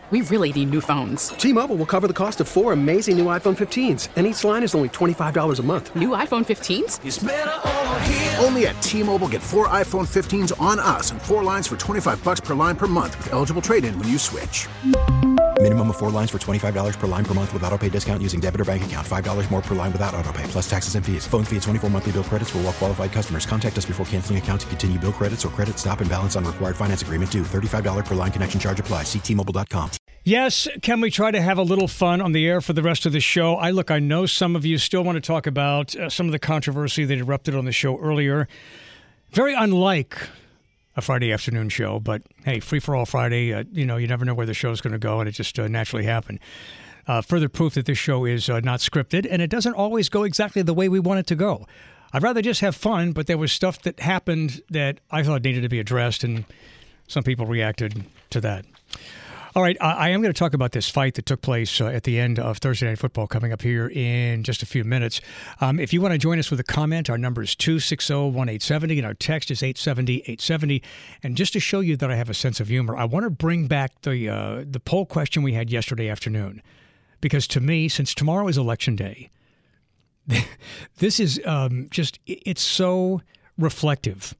We really need new phones. T-Mobile will cover the cost of 4 amazing new iPhone 15s, and each line is only $25 a month. New iPhone 15s? It's better over here. Only at T-Mobile, get 4 iPhone 15s on us and 4 lines for $25 per line per month with eligible trade-in when you switch. Minimum of 4 lines for $25 per line per month with autopay discount using debit or bank account. $5 more per line without autopay, plus taxes and fees. Phone fee at 24 monthly bill credits for well-qualified customers. Contact us before canceling account to continue bill credits or credit stop and balance on required finance agreement due. $35 per line connection charge applies. See T-Mobile.com. Yes, can we try to have a little fun on the air for the rest of the show? I know some of you still want to talk about some of the controversy that erupted on the show earlier. Very unlike a Friday afternoon show, but hey, Free for All Friday, you never know where the show's going to go, and it just naturally happened. Further proof that this show is not scripted, and it doesn't always go exactly the way we want it to go. I'd rather just have fun, but there was stuff that happened that I thought needed to be addressed, and some people reacted to that. All right, I am going to talk about this fight that took place at the end of Thursday Night Football coming up here in just a few minutes. If you want to join us with a comment, our number is 260-1870, and our text is 870-870. And just to show you that I have a sense of humor, I want to bring back the poll question we had yesterday afternoon. Because to me, since tomorrow is Election Day, this is it's so reflective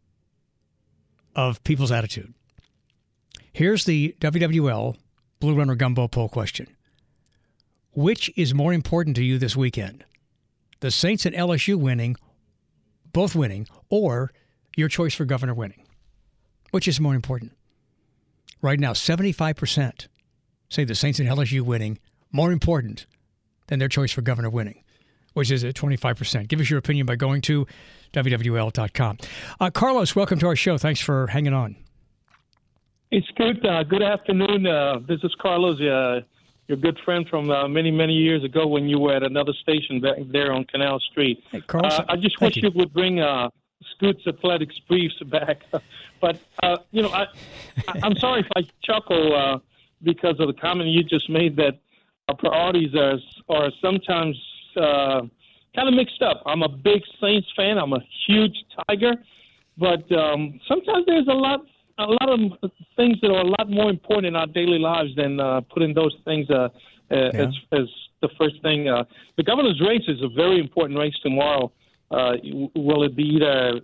of people's attitude. Here's the WWL Blue Runner Gumbo poll question. Which is more important to you this weekend? The Saints and LSU winning, both winning, or your choice for governor winning? Which is more important? Right now, 75% say the Saints and LSU winning more important than their choice for governor winning, which is at 25%. Give us your opinion by going to WWL.com. Carlos, welcome to our show. Thanks for hanging on. It's good. Good afternoon. This is Carlos, your good friend from many, many years ago when you were at another station back there on Canal Street. Hey, Carlos, I just wish you would bring Scoot's Athletics briefs back. But, I'm sorry if I chuckle because of the comment you just made that our priorities are sometimes kind of mixed up. I'm a big Saints fan. I'm a huge Tiger. But sometimes there's a lot of things that are a lot more important in our daily lives than putting those things as the first thing. The governor's race is a very important race tomorrow. Will it be either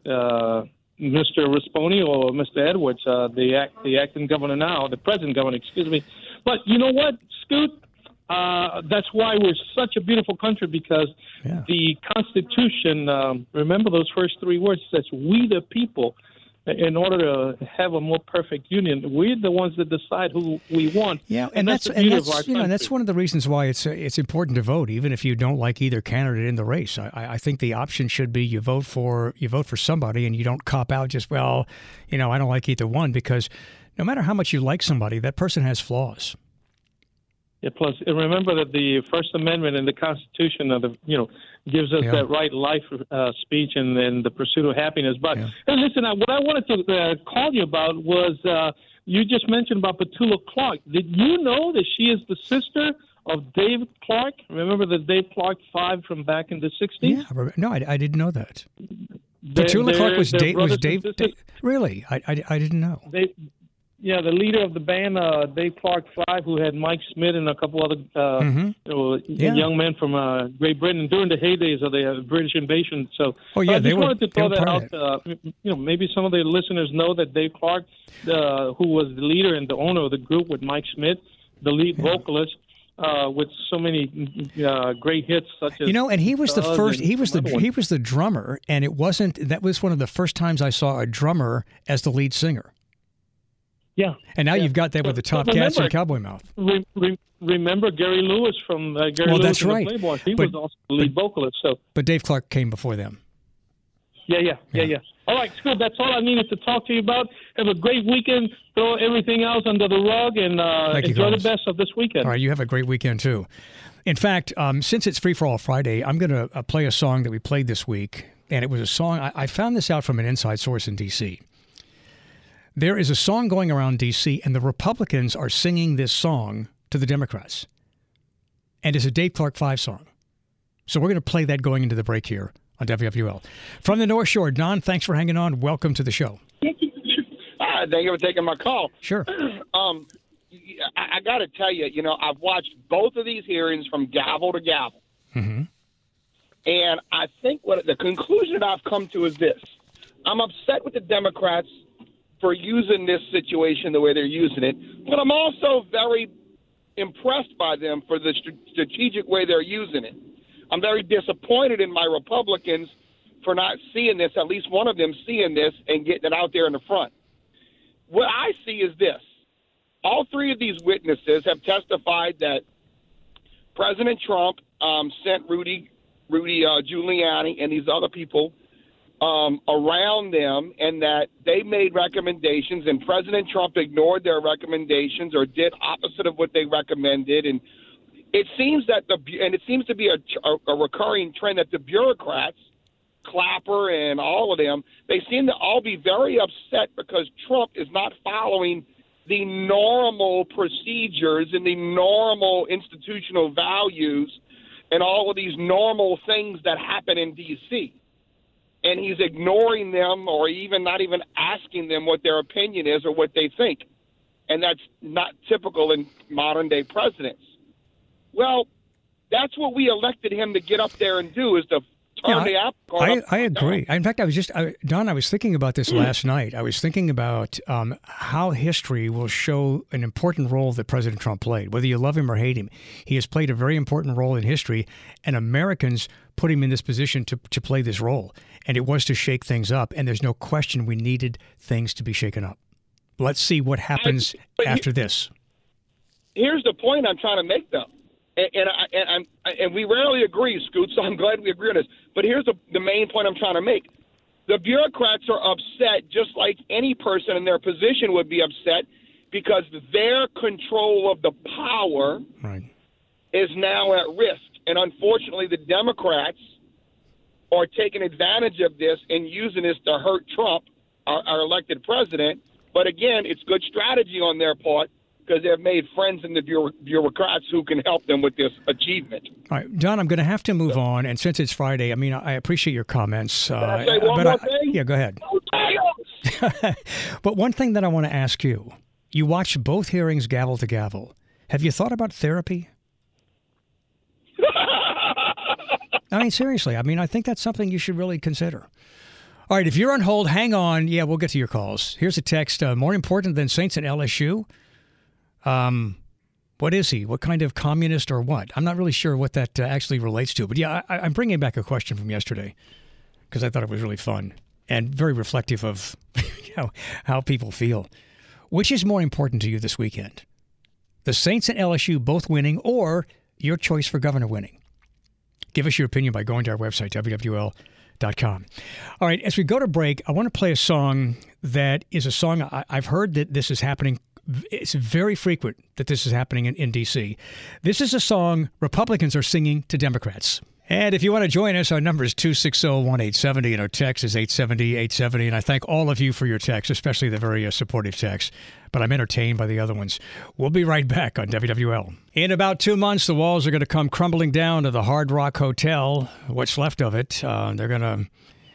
Mr. Risponi or Mr. Edwards, the acting governor now, the present governor, excuse me. But you know what, Scoot? That's why we're such a beautiful country, because the Constitution, remember those first 3 words, says we the people. In order to have a more perfect union, we're the ones that decide who we want. Yeah, and that's one of the reasons why it's important to vote, even if you don't like either candidate in the race. I think the option should be you vote for somebody, and you don't cop out just I don't like either one, because no matter how much you like somebody, that person has flaws. Yeah, plus, remember that the First Amendment in the Constitution gives us that right life speech and the pursuit of happiness. But hey, listen, what I wanted to call you about was you just mentioned about Petula Clark. Did you know that she is the sister of Dave Clark? Remember the Dave Clark 5 from back in the 60s? Yeah, no, I didn't know that. Petula Clark was Dave. Really? I didn't know. The leader of the band, Dave Clark 5, who had Mike Smith and a couple other young men from Great Britain during the heydays of the British invasion. So I just wanted to throw that out. Maybe some of the listeners know that Dave Clark, who was the leader and the owner of the group with Mike Smith, the lead vocalist, with so many great hits such as and he was the first. He was the drummer, and it wasn't. That was one of the first times I saw a drummer as the lead singer. Yeah. And now you've got that with the Top Cats and Cowboy Mouth. Remember Gary Lewis from Gary Lewis that's and right. the Playboys. He was also the lead vocalist. But Dave Clark came before them. Yeah. All right, Scoot, that's all I needed to talk to you about. Have a great weekend. Throw everything else under the rug and enjoy the best of this weekend. All right, you have a great weekend, too. In fact, since it's Free for All Friday, I'm going to play a song that we played this week. And it was a song, I found this out from an inside source in D.C. There is a song going around D.C., and the Republicans are singing this song to the Democrats. And it's a Dave Clark 5 song. So we're going to play that going into the break here on WWL. From the North Shore, Don, thanks for hanging on. Welcome to the show. Thank you for taking my call. Sure. I got to tell you, I've watched both of these hearings from gavel to gavel. Mm-hmm. And I think what the conclusion that I've come to is this. I'm upset with the Democrats for using this situation the way they're using it, but I'm also very impressed by them for the strategic way they're using it. I'm very disappointed in my Republicans for not seeing this, at least one of them seeing this and getting it out there in the front. What I see is this. All three of these witnesses have testified that President Trump sent Rudy Giuliani and these other people around them, and that they made recommendations, and President Trump ignored their recommendations or did opposite of what they recommended. And it seems to be a recurring trend that the bureaucrats, Clapper and all of them, they seem to all be very upset because Trump is not following the normal procedures and the normal institutional values and all of these normal things that happen in D.C. And he's ignoring them or even not even asking them what their opinion is or what they think. And that's not typical in modern-day presidents. Well, that's what we elected him to get up there and do, is to turn the apple cart. I agree. In fact, Don, I was thinking about this last night. I was thinking about how history will show an important role that President Trump played. Whether you love him or hate him, he has played a very important role in history, and Americans put him in this position to play this role. And it was to shake things up, and there's no question we needed things to be shaken up. Let's see what happens after this. Here's the point I'm trying to make, though. And we rarely agree, Scoot, so I'm glad we agree on this. But here's the main point I'm trying to make. The bureaucrats are upset just like any person in their position would be upset because their control of the power is now at risk. And unfortunately, the Democrats are taking advantage of this and using this to hurt Trump, our elected president. But again, it's good strategy on their part, because they've made friends in the bureaucrats who can help them with this achievement. All right, Don, I'm going to have to move on. And since it's Friday, I mean, I appreciate your comments. Can I say one more thing? Yeah, go ahead. But one thing that I want to ask you, you watched both hearings gavel to gavel. Have you thought about therapy? I mean, seriously. I mean, I think that's something you should really consider. All right, if you're on hold, hang on. Yeah, we'll get to your calls. Here's a text. More important than Saints and LSU? What is he? What kind of communist or what? I'm not really sure what that actually relates to. But yeah, I'm bringing back a question from yesterday because I thought it was really fun and very reflective of how people feel. Which is more important to you this weekend? The Saints and LSU both winning, or your choice for governor winning? Give us your opinion by going to our website, WWL.com. All right, as we go to break, I want to play a song that is a song I've heard that this is happening. It's very frequent that this is happening in D.C. This is a song Republicans are singing to Democrats. And if you want to join us, our number is 260-1870, and our text is 870-870. And I thank all of you for your texts, especially the very supportive texts. But I'm entertained by the other ones. We'll be right back on WWL. In about 2 months, the walls are going to come crumbling down to the Hard Rock Hotel, what's left of it. They're going to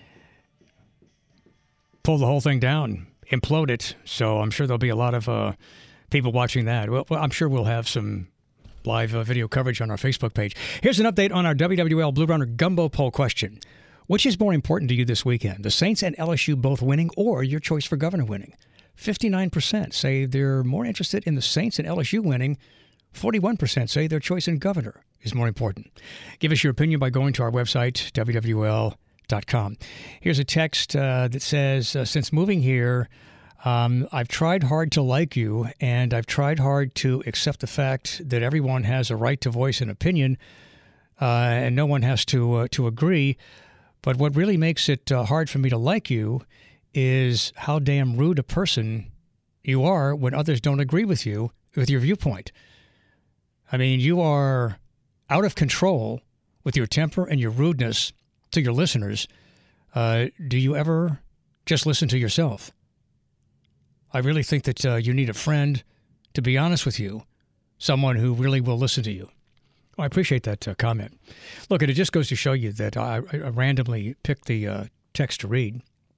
pull the whole thing down, implode it. So I'm sure there'll be a lot of people watching that. Well, I'm sure we'll have some live video coverage on our Facebook page. Here's an update on our WWL Blue Runner Gumbo poll question. Which is more important to you this weekend? The Saints and LSU both winning, or your choice for governor winning? 59% say they're more interested in the Saints and LSU winning. 41% say their choice in governor is more important. Give us your opinion by going to our website, WWL.com. Here's a text that says, since moving here, I've tried hard to like you, and I've tried hard to accept the fact that everyone has a right to voice an opinion, and no one has to agree. But what really makes it hard for me to like you is how damn rude a person you are when others don't agree with you, with your viewpoint. I mean, you are out of control with your temper and your rudeness to your listeners. Do you ever just listen to yourself? I really think that you need a friend, to be honest with you, someone who really will listen to you. Well, I appreciate that comment. Look, it just goes to show you that I randomly picked the text to read.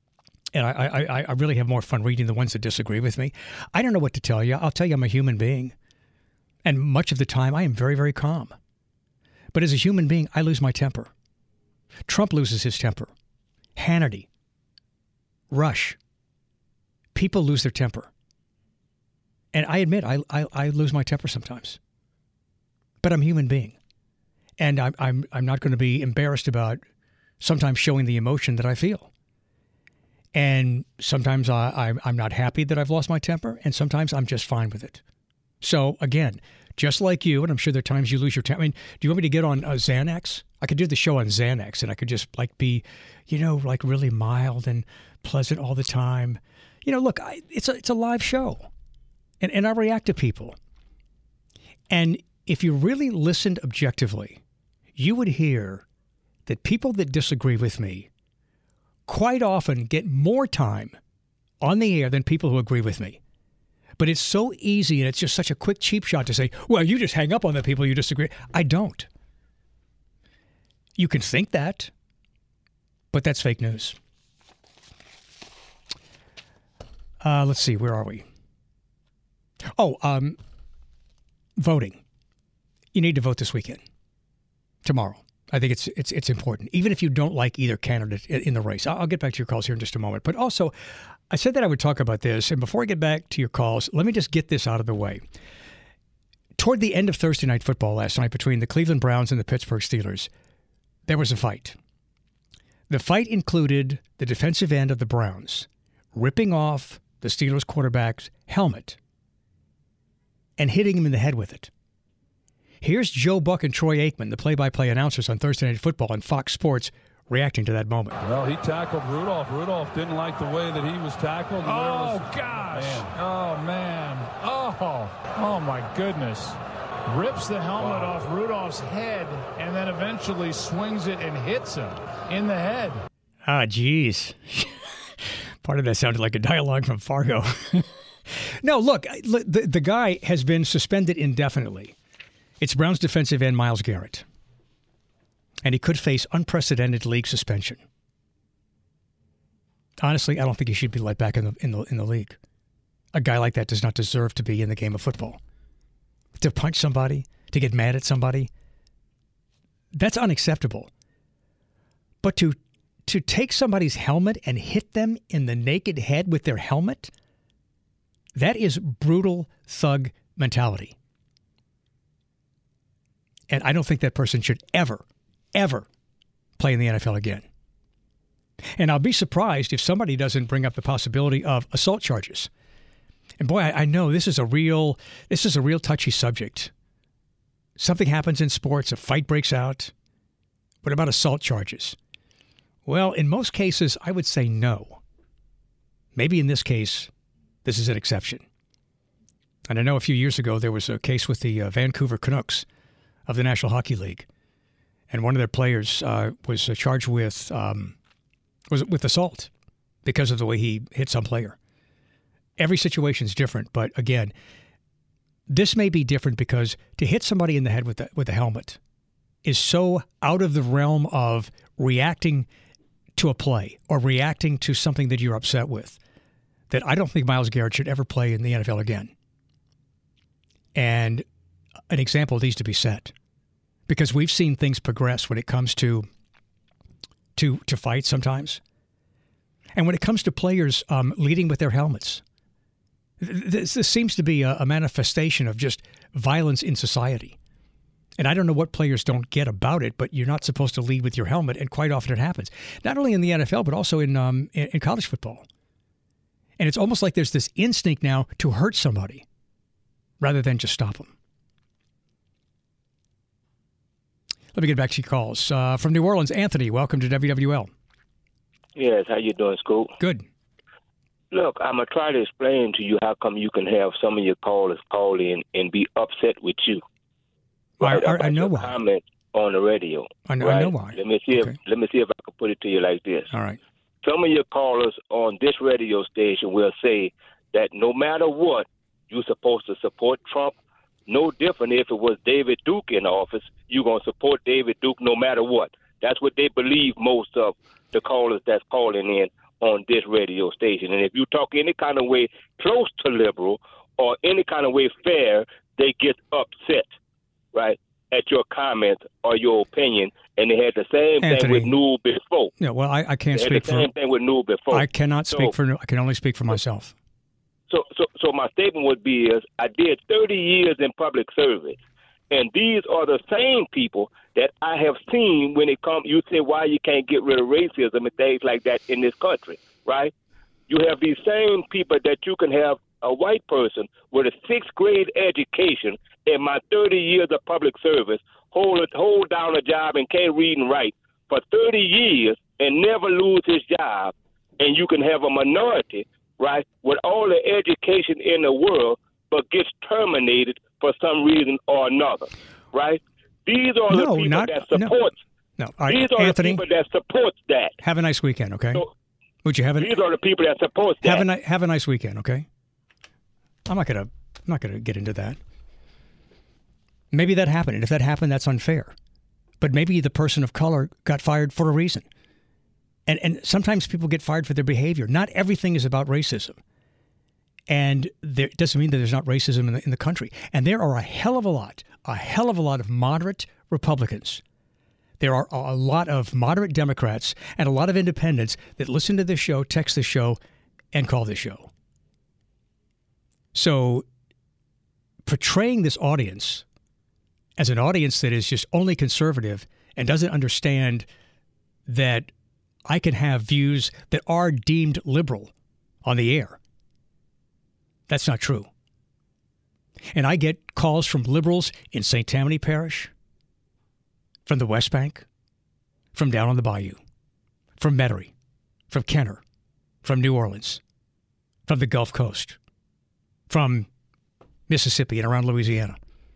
And I really have more fun reading the ones that disagree with me. I don't know what to tell you. I'll tell you I'm a human being. And much of the time, I am very, very calm. But as a human being, I lose my temper. Trump loses his temper. Hannity. Rush. People lose their temper. And I admit, I lose my temper sometimes. But I'm a human being. And I'm not going to be embarrassed about sometimes showing the emotion that I feel. And sometimes I'm not happy that I've lost my temper, and sometimes I'm just fine with it. So, again, just like you, and I'm sure there are times you lose your temper. I mean, do you want me to get on Xanax? I could do the show on Xanax, and I could just, be, really mild and pleasant all the time. Look, it's a live show, and I react to people. And if you really listened objectively, you would hear that people that disagree with me quite often get more time on the air than people who agree with me. But it's so easy, and it's just such a quick, cheap shot to say, well, you just hang up on the people you disagree. I don't. You can think that, but that's fake news. Let's see, where are we? Voting. You need to vote this weekend, tomorrow. I think it's important, even if you don't like either candidate in the race. I'll get back to your calls here in just a moment. But also, I said that I would talk about this. And before I get back to your calls, let me just get this out of the way. Toward the end of Thursday Night Football last night between the Cleveland Browns and the Pittsburgh Steelers, there was a fight. The fight included the defensive end of the Browns ripping off the Steelers quarterback's helmet and hitting him in the head with it. Here's Joe Buck and Troy Aikman, the play-by-play announcers on Thursday Night Football on Fox Sports, reacting to that moment. Well, he tackled Rudolph. Rudolph didn't like the way that he was tackled. Oh, gosh. Man. Oh, man. Oh, my goodness. Rips the helmet off Rudolph's head and then eventually swings it and hits him in the head. Ah, geez. Part of that sounded like a dialogue from Fargo. No, look, the guy has been suspended indefinitely. It's Browns defensive end Myles Garrett. And he could face unprecedented league suspension. Honestly, I don't think he should be let back in the league. A guy like that does not deserve to be in the game of football. To punch somebody, to get mad at somebody, that's unacceptable. But to take somebody's helmet and hit them in the naked head with their helmet, that is brutal thug mentality. And I don't think that person should ever play in the NFL again. And I'll be surprised if somebody doesn't bring up the possibility of assault charges. And boy, I know this is a real touchy subject. Something happens in sports, a fight breaks out. What about assault charges? Well, in most cases, I would say no. Maybe in this case, this is an exception. And I know a few years ago there was a case with the Vancouver Canucks of the National Hockey League, and one of their players was charged with assault because of the way he hit some player. Every situation is different, but again, this may be different because to hit somebody in the head with a helmet is so out of the realm of reacting to a play or reacting to something that you're upset with that I don't think Myles Garrett should ever play in the NFL again. And an example needs to be set because we've seen things progress when it comes to fights sometimes. And when it comes to players leading with their helmets, this seems to be a manifestation of just violence in society. And I don't know what players don't get about it, but you're not supposed to lead with your helmet, and quite often it happens. Not only in the NFL, but also in college football. And it's almost like there's this instinct now to hurt somebody rather than just stop them. Let me get back to your calls. From New Orleans, Anthony, welcome to WWL. Yes, how you doing, Scoop? Good. Look, I'm going to try to explain to you how come you can have some of your callers call in and be upset with you. Right, I know why. Comment on the radio. I know why. Let me see if I can put it to you like this. All right. Some of your callers on this radio station will say that no matter what, you're supposed to support Trump. No different if it was David Duke in office, you're going to support David Duke no matter what. That's what they believe most of the callers that's calling in on this radio station. And if you talk any kind of way close to liberal or any kind of way fair, they get upset, right, at your comments or your opinion. And they had the same thing with Newell before. Yeah, well, I can't speak for... the same thing with Newell before. I cannot speak for... I can only speak for myself. So my statement would be is I did 30 years in public service, and these are the same people that I have seen when it comes. You say why you can't get rid of racism and things like that in this country, right? You have these same people that you can have a white person with a 6th grade education in my 30 years of public service hold down a job and can't read and write for 30 years and never lose his job, and you can have a minority, right, with all the education in the world, but gets terminated for some reason or another, right? These are the people that support. No. All right, these are Anthony, the people that support that. Have a nice weekend, okay? So, would you have these are the people that support that. Have a nice weekend, okay? I'm not gonna get into that. Maybe that happened, and if that happened, that's unfair. But maybe the person of color got fired for a reason. And sometimes people get fired for their behavior. Not everything is about racism. And it doesn't mean that there's not racism in the country. And there are a hell of a lot of moderate Republicans. There are a lot of moderate Democrats and a lot of independents that listen to this show, text the show, and call this show. So portraying this audience as an audience that is just only conservative and doesn't understand that I can have views that are deemed liberal on the air. That's not true. And I get calls from liberals in St. Tammany Parish, from the West Bank, from down on the Bayou, from Metairie, from Kenner, from New Orleans, from the Gulf Coast, from Mississippi and around Louisiana.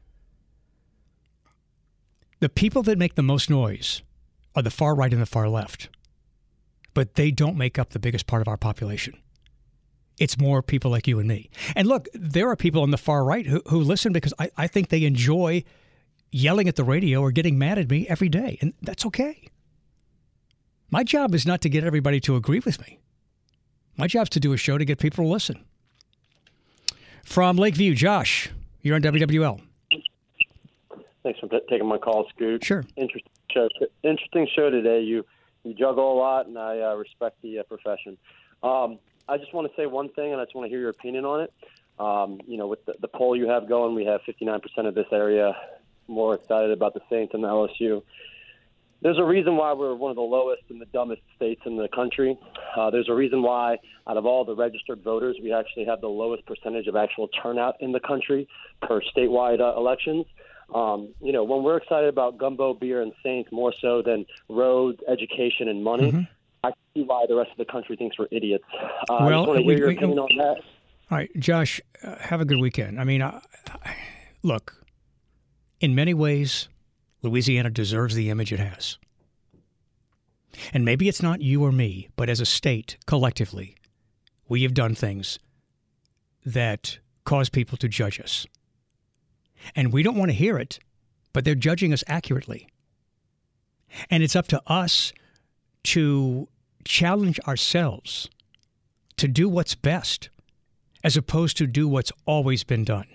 The people that make the most noise are the far right and the far left. But they don't make up the biggest part of our population. It's more people like you and me. And look, there are people on the far right who listen because I think they enjoy yelling at the radio or getting mad at me every day. And that's okay. My job is not to get everybody to agree with me. My job is to do a show to get people to listen. From Lakeview, Josh, you're on WWL. Thanks for taking my call, Scoot. Sure. Interesting show today. You juggle a lot, and I respect the profession. I just want to say one thing, and I just want to hear your opinion on it. With the poll you have going, we have 59% of this area more excited about the Saints than the LSU. There's a reason why we're one of the lowest and the dumbest states in the country. There's a reason why, out of all the registered voters, we actually have the lowest percentage of actual turnout in the country per statewide elections. When we're excited about gumbo, beer, and Saints more so than roads, education, and money, I see why the rest of the country thinks we're idiots. I just want to hear your opinion on that. All right, Josh, have a good weekend. I mean, look, in many ways, Louisiana deserves the image it has. And maybe it's not you or me, but as a state, collectively, we have done things that cause people to judge us. And we don't want to hear it, but they're judging us accurately. And it's up to us to challenge ourselves to do what's best, as opposed to do what's always been done.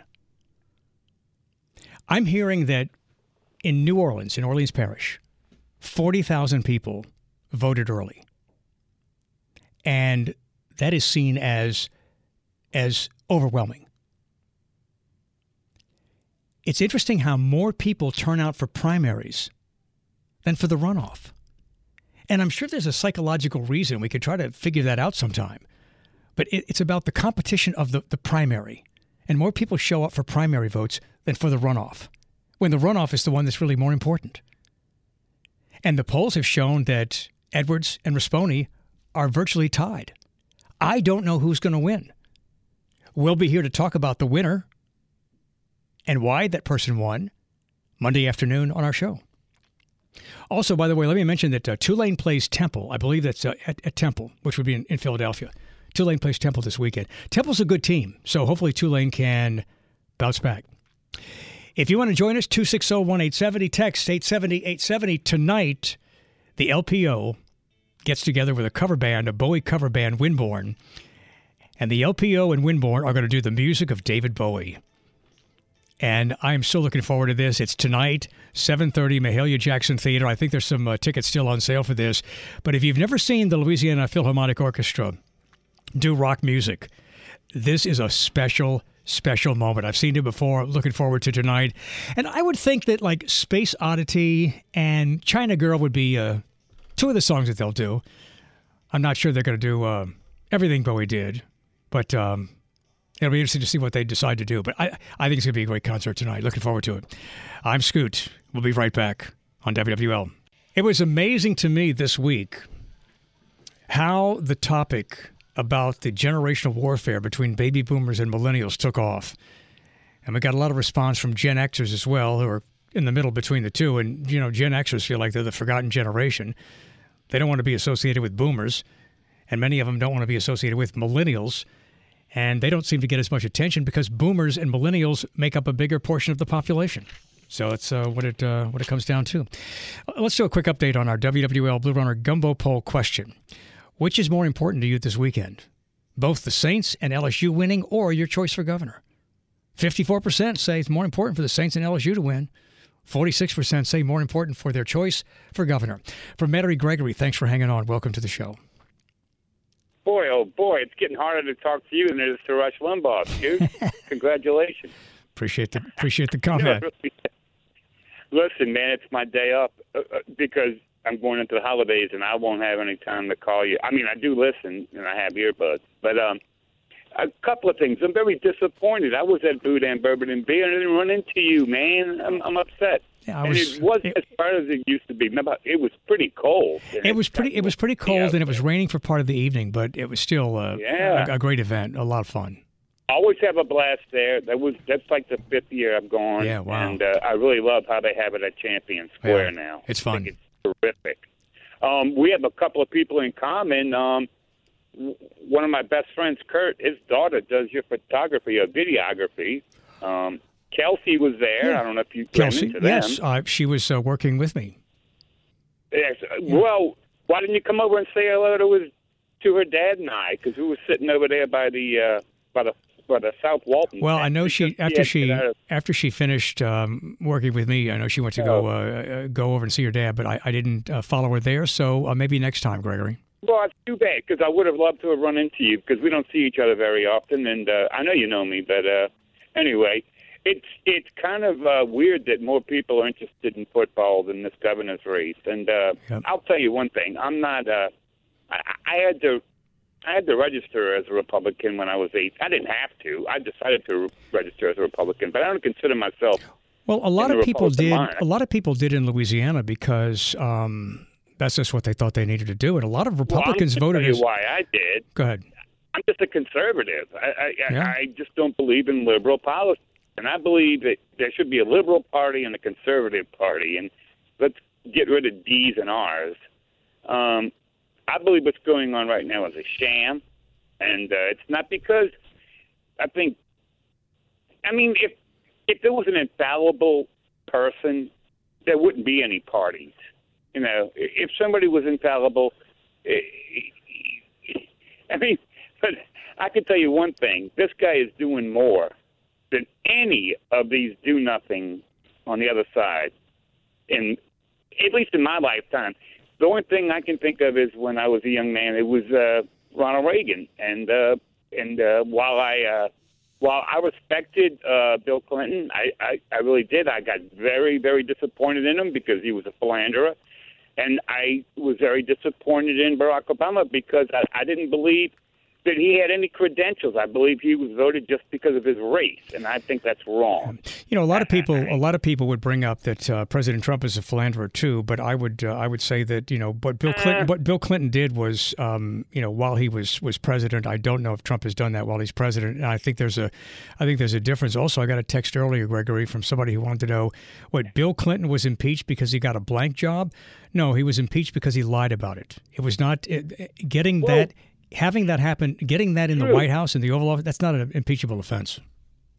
I'm hearing that in New Orleans, in Orleans Parish, 40,000 people voted early. And that is seen as overwhelming. It's interesting how more people turn out for primaries than for the runoff. And I'm sure there's a psychological reason. We could try to figure that out sometime. But it's about the competition of the primary. And more people show up for primary votes than for the runoff, when the runoff is the one that's really more important. And the polls have shown that Edwards and Rispone are virtually tied. I don't know who's going to win. We'll be here to talk about the winner and why that person won Monday afternoon on our show. Also, by the way, let me mention that Tulane plays Temple. I believe that's at Temple, which would be in Philadelphia. Tulane plays Temple this weekend. Temple's a good team, so hopefully Tulane can bounce back. If you want to join us, 260-1870, text 870-870. Tonight, the LPO gets together with a cover band, a Bowie cover band, Winborn. And the LPO and Winborn are going to do the music of David Bowie. And I'm so looking forward to this. It's tonight, 7:30, Mahalia Jackson Theater. I think there's some tickets still on sale for this. But if you've never seen the Louisiana Philharmonic Orchestra do rock music, this is a special moment. I've seen it before. Looking forward to tonight. And I would think that like Space Oddity and China Girl would be two of the songs that they'll do. I'm not sure they're going to do everything Bowie did, but it'll be interesting to see what they decide to do. But I think it's going to be a great concert tonight. Looking forward to it. I'm Scoot. We'll be right back on WWL. It was amazing to me this week how the topic about the generational warfare between baby boomers and millennials took off. And we got a lot of response from Gen Xers as well, who are in the middle between the two. And, you know, Gen Xers feel like they're the forgotten generation. They don't want to be associated with boomers. And many of them don't want to be associated with millennials. And they don't seem to get as much attention because boomers and millennials make up a bigger portion of the population. So it's what it comes down to. Let's do a quick update on our WWL Blue Runner Gumbo Poll question. Which is more important to you this weekend? Both the Saints and LSU winning or your choice for governor? 54% say it's more important for the Saints and LSU to win. 46% say more important for their choice for governor. From Mary Gregory, thanks for hanging on. Welcome to the show. Boy, oh boy, it's getting harder to talk to you than it is to Rush Limbaugh, dude. Congratulations. Appreciate the comment. Listen, man, it's my day up because I'm going into the holidays and I won't have any time to call you. I mean, I do listen and I have earbuds, but a couple of things. I'm very disappointed. I was at Boudin Bourbon and Beer and I didn't run into you, man. I'm upset. Yeah, it wasn't as hard as it used to be. Remember, it was pretty cold. It was pretty cold, and it was raining for part of the evening, but it was still a great event, a lot of fun. Always have a blast there. That's like the 5th year I've gone. Yeah, wow. And I really love how they have it at Champion Square now. It's fun. I think it's terrific. We have a couple of people in common. One of my best friends, Kurt, his daughter does your photography or videography. Kelsey was there. Yeah. I don't know if you ran into them. Yes, she was working with me. Yes. Yeah. Well, why didn't you come over and say hello to her dad and I? Because we were sitting over there by the South Walton. Well, I know after she finished working with me, I know she went to go over and see her dad, but I didn't follow her there. So maybe next time, Gregory. Well, it's too bad because I would have loved to have run into you because we don't see each other very often, and I know you know me, but anyway. It's kind of weird that more people are interested in football than this governor's race. And I'll tell you one thing: I'm not. I had to register as a Republican when I was 8. I didn't have to. I decided to register as a Republican, but I don't consider myself. Well, a lot of people did. A lot of people did in Louisiana because that's just what they thought they needed to do, and a lot of Republicans voted. Tell you why I did. Go ahead. I'm just a conservative. I just don't believe in liberal policy. And I believe that there should be a liberal party and a conservative party, and let's get rid of D's and R's. I believe what's going on right now is a sham, and it's not because I mean, if there was an infallible person, there wouldn't be any parties. You know, if somebody was infallible, but I can tell you one thing: this guy is doing more than any of these do-nothing on the other side, at least in my lifetime. The only thing I can think of is when I was a young man, it was Ronald Reagan. And while I respected Bill Clinton, I really did. I got very, very disappointed in him because he was a philanderer. And I was very disappointed in Barack Obama because I didn't believe that he had any credentials. I believe he was voted just because of his race, and I think that's wrong. You know, a lot of people would bring up that President Trump is a philanderer too, but I would say that what Bill Clinton did was while he was president. I don't know if Trump has done that while he's president, and I think there's a difference. Also, I got a text earlier, Gregory, from somebody who wanted to know what Bill Clinton was impeached because he got a blank job. No, he was impeached because he lied about it. It was not getting that. Having that happen, getting that in the White House, in the Oval Office, that's not an impeachable offense.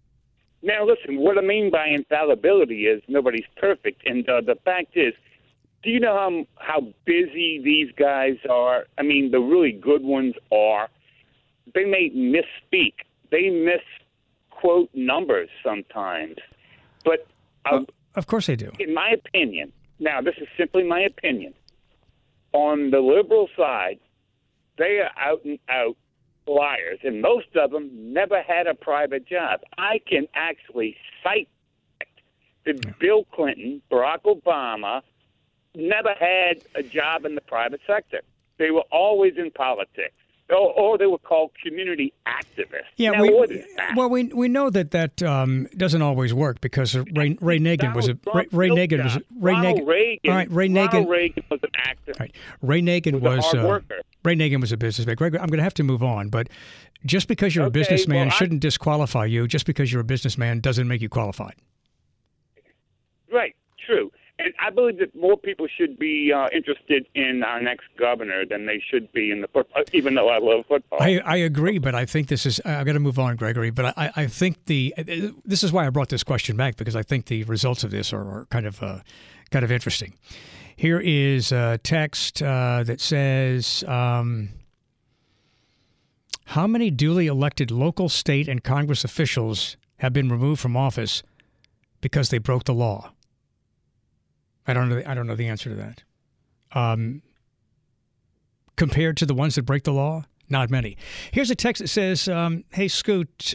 Now, listen, what I mean by infallibility is nobody's perfect. And the fact is, Do you know how busy these guys are? I mean, the really good ones are. They may misspeak. They misquote numbers sometimes. But of course they do. In my opinion, now this is simply my opinion, on the liberal side, they are out and out liars, and most of them never had a private job. I can actually cite that Bill Clinton, Barack Obama, never had a job in the private sector. They were always in politics. Or they were called community activists. Yeah, now, what is that? Well, we know that doesn't always work because Ray Nagin was Ray Nagin was an activist. Right. Ray Nagin was a hard worker. Ray Nagin was a businessman. Greg, I'm going to have to move on, but just because you're a businessman shouldn't disqualify you. Just because you're a businessman doesn't make you qualified. Right. True. And I believe that more people should be interested in our next governor than they should be in the football, even though I love football. I agree, but I think this is – I've got to move on, Gregory. But I think this is why I brought this question back, because I think the results of this are kind of interesting. Here is a text that says, how many duly elected local, state, and Congress officials have been removed from office because they broke the law? I don't know the answer to that. Compared to the ones that break the law, not many. Here's a text that says, "Hey Scoot,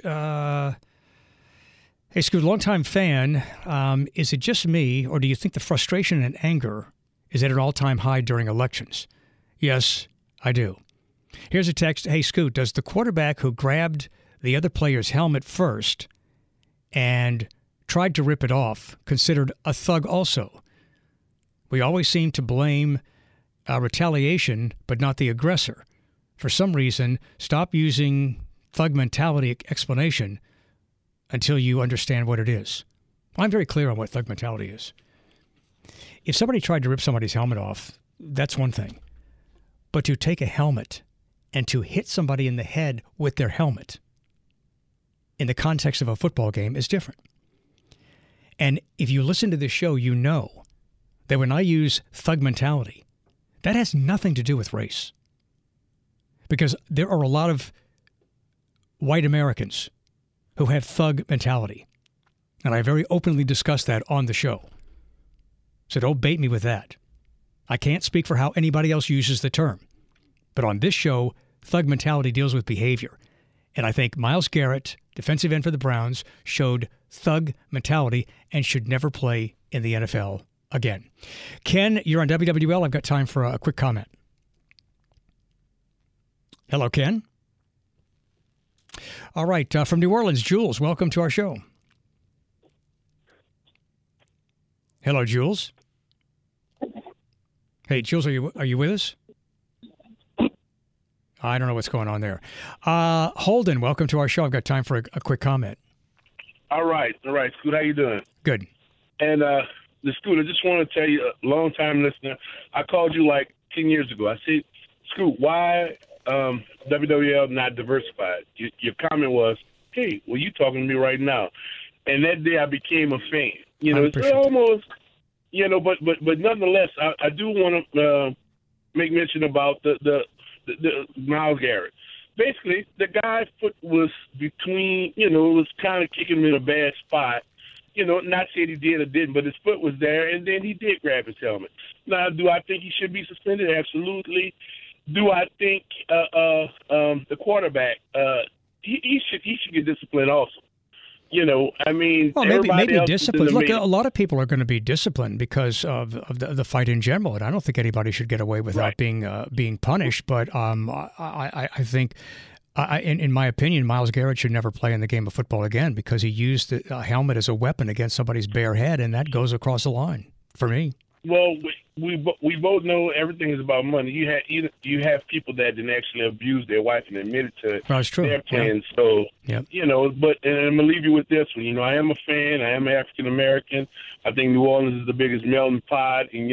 longtime fan. Is it just me, or do you think the frustration and anger is at an all-time high during elections?" Yes, I do. Here's a text. "Hey Scoot, does the quarterback who grabbed the other player's helmet first and tried to rip it off considered a thug also? We always seem to blame retaliation, but not the aggressor. For some reason, stop using thug mentality explanation until you understand what it is." I'm very clear on what thug mentality is. If somebody tried to rip somebody's helmet off, that's one thing. But to take a helmet and to hit somebody in the head with their helmet in the context of a football game is different. And if you listen to this show, you know that when I use thug mentality, that has nothing to do with race. Because there are a lot of white Americans who have thug mentality. And I very openly discuss that on the show. So don't bait me with that. I can't speak for how anybody else uses the term. But on this show, thug mentality deals with behavior. And I think Myles Garrett, defensive end for the Browns, showed thug mentality and should never play in the NFL again. Ken, you're on WWL. I've got time for a quick comment. Hello, Ken. All right, from New Orleans, Jules, welcome to our show. Hello, Jules. Hey, Jules, are you with us? I don't know what's going on there. Holden, welcome to our show. I've got time for a quick comment. All right. Scoot, how you doing? Good. And Scoot, I just want to tell you, a long-time listener, I called you like 10 years ago. I said, Scoot, why WWL not diversified? Your comment was, hey, well, you talking to me right now. And that day I became a fan. It's almost, but nonetheless, I do want to make mention about the Myles Garrett. Basically, the guy's foot was between, it was kind of kicking him in a bad spot. Not saying he did or didn't, but his foot was there, and then he did grab his helmet. Now, do I think he should be suspended? Absolutely. Do I think the quarterback he should get disciplined also? Well, maybe discipline. Look, a lot of people are going to be disciplined because of the fight in general, and I don't think anybody should get away without being punished. But I think. In my opinion, Myles Garrett should never play in the game of football again because he used a helmet as a weapon against somebody's bare head, and that goes across the line for me. Well, we both know everything is about money. You have people that didn't actually abuse their wife and admitted to that's true. Their plans. Yeah. So, but and I'm going to leave you with this one. I am a fan. I am African-American. I think New Orleans is the biggest melting pot, and,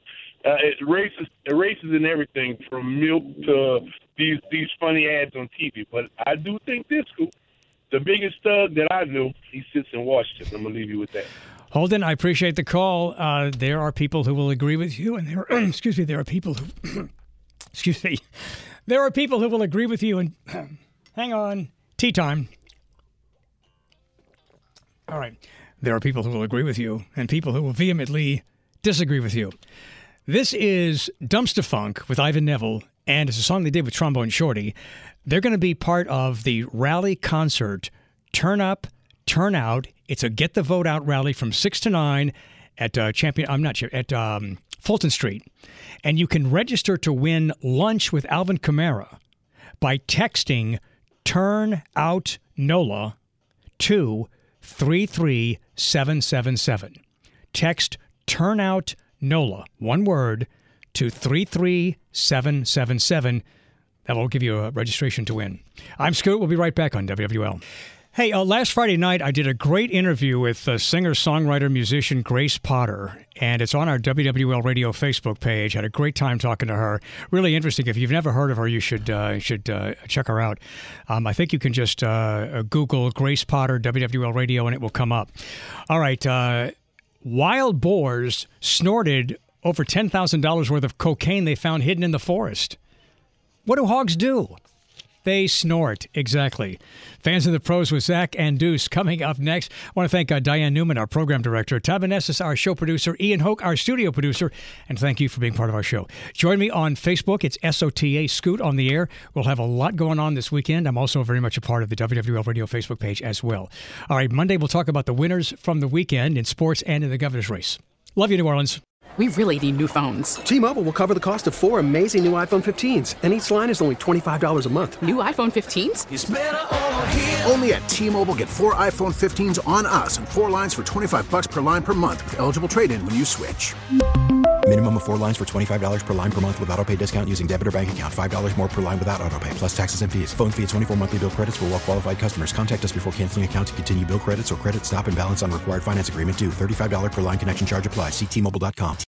races in everything from milk to these funny ads on TV. But I do think this, the biggest thug that I knew, he sits in Washington. I'm going to leave you with that. Holden, I appreciate the call. There are people who will agree with you, and there are people who there are people who will agree with you. And hang on, tea time. All right, there are people who will agree with you, and people who will vehemently disagree with you. This is Dumpster Funk with Ivan Neville, and it's a song they did with Trombone Shorty. They're going to be part of the rally concert, Turn Up, Turn Out. It's a Get the Vote Out rally from 6 to 9 at Fulton Street. And you can register to win lunch with Alvin Kamara by texting Turn Out NOLA to 33777. Text Turn Out NOLA, one word, to 33777. That will give you a registration to win. I'm Scoot. We'll be right back on WWL. Hey, last Friday night, I did a great interview with singer, songwriter, musician Grace Potter, and it's on our WWL Radio Facebook page. Had a great time talking to her. Really interesting. If you've never heard of her, you should check her out. I think you can just Google Grace Potter, WWL Radio, and it will come up. All right. Wild boars snorted over $10,000 worth of cocaine they found hidden in the forest. What do hogs do? They snort, exactly. Fans of the Pros with Zach and Deuce coming up next. I want to thank Diane Newman, our program director, Tabanessis, our show producer, Ian Hoke, our studio producer, and thank you for being part of our show. Join me on Facebook. It's SOTA Scoot on the air. We'll have a lot going on this weekend. I'm also very much a part of the WWL Radio Facebook page as well. All right, Monday we'll talk about the winners from the weekend in sports and in the governor's race. Love you, New Orleans. We really need new phones. T-Mobile will cover the cost of 4 amazing new iPhone 15s, and each line is only $25 a month. New iPhone 15s? It's better over here. Only at T-Mobile, get 4 iPhone 15s on us and 4 lines for $25 per line per month with eligible trade-in when you switch. Minimum of 4 lines for $25 per line per month with autopay discount using debit or bank account. $5 more per line without autopay, plus taxes and fees. Phone fee at 24 monthly bill credits for well-qualified customers. Contact us before canceling account to continue bill credits or credit stop and balance on required finance agreement due. $35 per line connection charge applies. See T-Mobile.com.